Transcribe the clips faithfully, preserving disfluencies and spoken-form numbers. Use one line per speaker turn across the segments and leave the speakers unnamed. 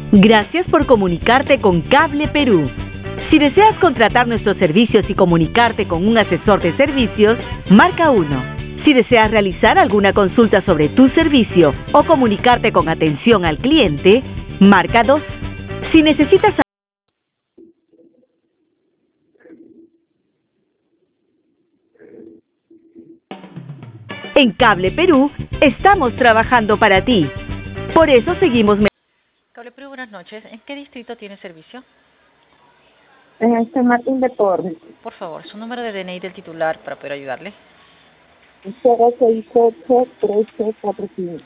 Gracias por comunicarte con Cable Perú. Si deseas contratar nuestros servicios y comunicarte con un asesor de servicios, marca uno. Si deseas realizar alguna consulta sobre tu servicio o comunicarte con atención al cliente, marca dos. Si necesitas... En Cable Perú, estamos trabajando para ti. Por eso seguimos...
Cable Perú, buenas noches. ¿En qué distrito tiene servicio?
En San Martín de Porres.
Por favor, su número de D N I del titular para poder ayudarle.
cero seis ocho trece cuarenta y cinco.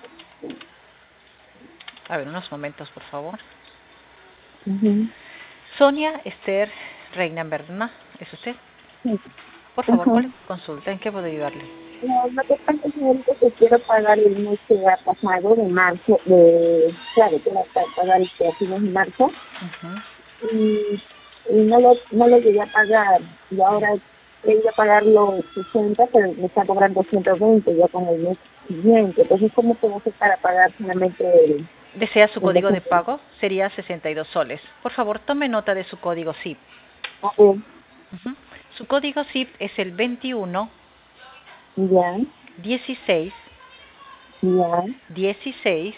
A ver, unos momentos, por favor.
Uh-huh.
Sonia Esther Reina Berna, ¿es usted?
Sí.
Por favor,
Uh-huh.
¿cuál es su consulta? ¿En qué puedo ayudarle?
No, lo que pasa es señorita, que quiero pagar el mes que ha pasado de marzo, de, claro, quiero pagar este a fines de marzo,
Uh-huh.
y, y no lo no lo llegué a pagar, y ahora quería pagar los sesenta, pero me está cobrando ciento veinte ya con el mes siguiente. Entonces, ¿cómo puedo hacer para pagar solamente el,
¿Desea su
el
código
mes?
de pago? Sería sesenta y dos soles. Por favor, tome nota de su código S I P.
A ver,
Uh-huh. Su código S I P es el veintiuno,
ya,
dieciséis,
ya,
dieciséis.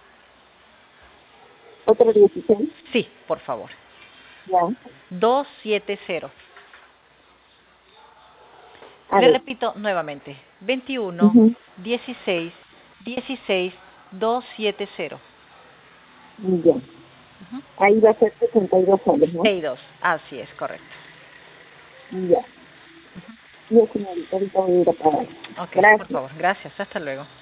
otro dieciséis,
Sí, por favor.
ya,
doscientos setenta.
a
Le
ver,
repito nuevamente. veintiuno,
uh-huh.
dieciséis, dieciséis, doscientos setenta.
Ya,
Uh-huh.
ahí va a ser sesenta y dos soles, ¿no?
sesenta y dos, así es, correcto.
Ya, ya señorita, ahorita voy a ir a pagar.
Ok, por
Gracias.
favor, gracias, hasta luego.